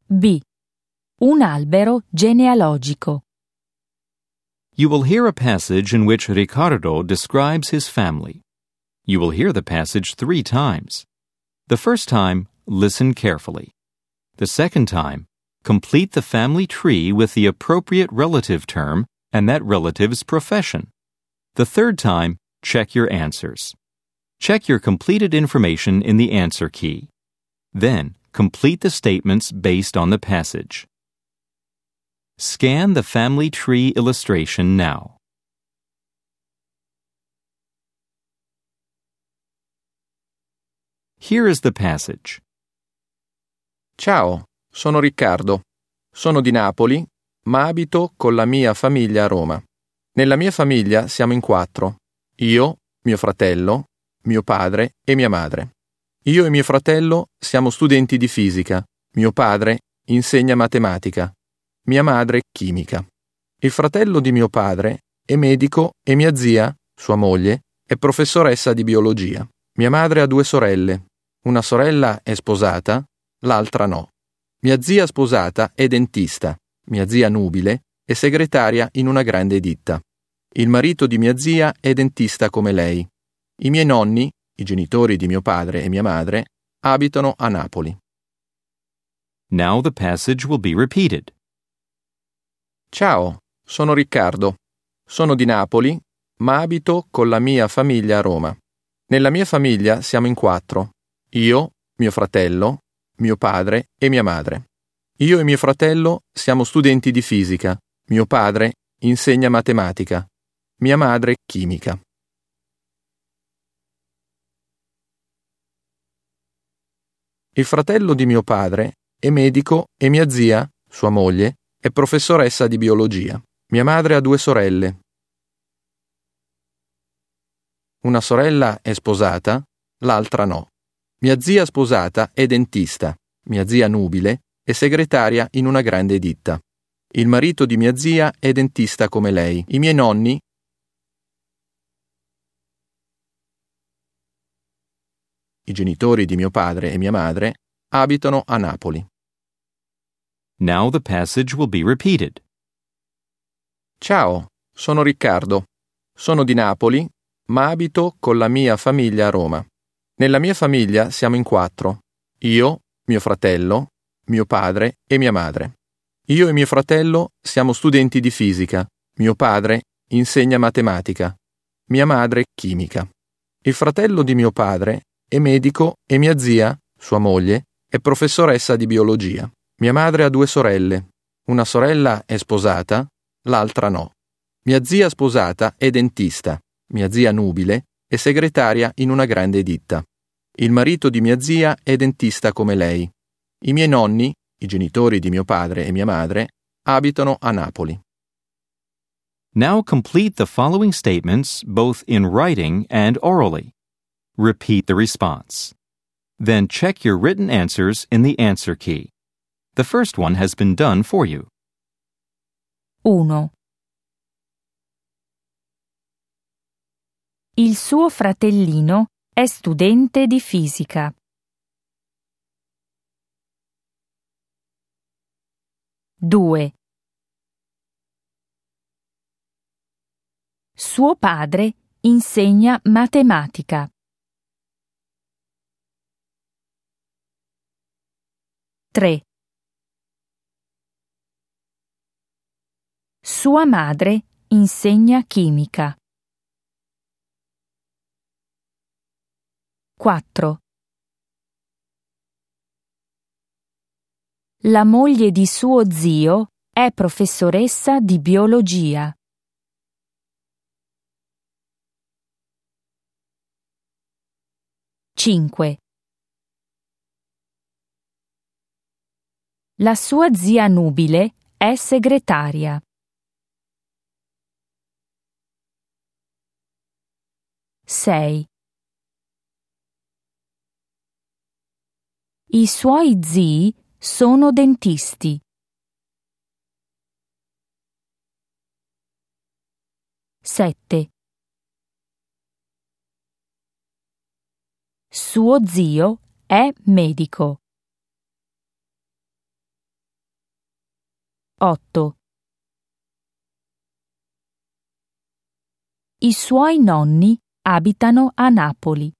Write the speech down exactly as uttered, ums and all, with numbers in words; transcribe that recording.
B. Un albero genealogico. You will hear a passage in which Ricardo describes his family. You will hear the passage three times. The first time, listen carefully. The second time, complete the family tree with the appropriate relative term and that relative's profession. The third time, check your answers. Check your completed information in the answer key. Then, complete the statements based on the passage. Scan the family tree illustration now. Here is the passage. Ciao, sono Riccardo. Sono di Napoli, ma abito con la mia famiglia a Roma. Nella mia famiglia siamo in quattro. Io, mio fratello, mio padre e mia madre. Io e mio fratello siamo studenti di fisica. Mio padre insegna matematica. Mia madre chimica. Il fratello di mio padre è medico e mia zia, sua moglie, è professoressa di biologia. Mia madre ha due sorelle. Una sorella è sposata, l'altra no. Mia zia sposata è dentista. Mia zia nubile è segretaria in una grande ditta. Il marito di mia zia è dentista come lei. I miei nonni, i genitori di mio padre e mia madre, abitano a Napoli. Now the passage will be repeated. Ciao, sono Riccardo. Sono di Napoli, ma abito con la mia famiglia a Roma. Nella mia famiglia siamo in quattro. Io, mio fratello, mio padre e mia madre. Io e mio fratello siamo studenti di fisica. Mio padre insegna matematica. Mia madre chimica. Il fratello di mio padre è medico e mia zia, sua moglie, è professoressa di biologia. Mia madre ha due sorelle. Una sorella è sposata, l'altra no. Mia zia sposata è dentista. Mia zia nubile è segretaria in una grande ditta. Il marito di mia zia è dentista come lei. I miei nonni I genitori di mio padre e mia madre abitano a Napoli. Now the passage will be repeated. Ciao, sono Riccardo. Sono di Napoli, ma abito con la mia famiglia a Roma. Nella mia famiglia siamo in quattro. Io, mio fratello, mio padre e mia madre. Io e mio fratello siamo studenti di fisica. Mio padre insegna matematica. Mia madre chimica. Il fratello di mio padre è medico e mia zia, sua moglie, è professoressa di biologia. Mia madre ha due sorelle. Una sorella è sposata, l'altra no. Mia zia sposata è dentista. Mia zia nubile è segretaria in una grande ditta. Il marito di mia zia è dentista come lei. I miei nonni, i genitori di mio padre e mia madre, abitano a Napoli. Now complete the following statements both in writing and orally. Repeat the response. Then check your written answers in the answer key. The first one has been done for you. uno. Il suo fratellino è studente di fisica. due. Suo padre insegna matematica. tre. Sua madre insegna chimica. quattro. La moglie di suo zio è professoressa di biologia. cinque. La sua zia nubile è segretaria. sei. I suoi zii sono dentisti. sette. Suo zio è medico. otto. I suoi nonni abitano a Napoli.